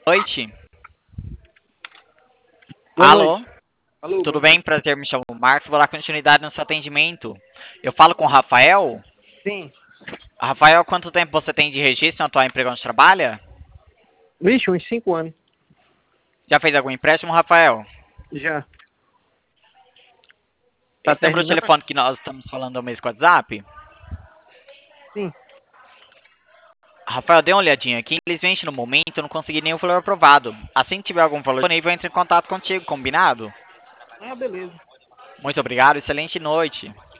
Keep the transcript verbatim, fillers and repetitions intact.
Noite. Boa Alô? noite. Alô, Tudo boa bem? noite. Prazer, me chamo Marcos. Vou dar continuidade no seu atendimento. Eu falo com o Rafael. Sim. Rafael, quanto tempo você tem de registro no atual emprego onde trabalha? Vixe, uns cinco anos. Já fez algum empréstimo, Rafael? Já. Tá Esse número de terminando? telefone que nós estamos falando é o mesmo com o WhatsApp? Sim. Rafael, dê uma olhadinha aqui. Infelizmente, no momento, eu não consegui nenhum valor aprovado. Assim que tiver algum valor disponível, eu entro em contato contigo, combinado? Ah, beleza. Muito obrigado, excelente noite.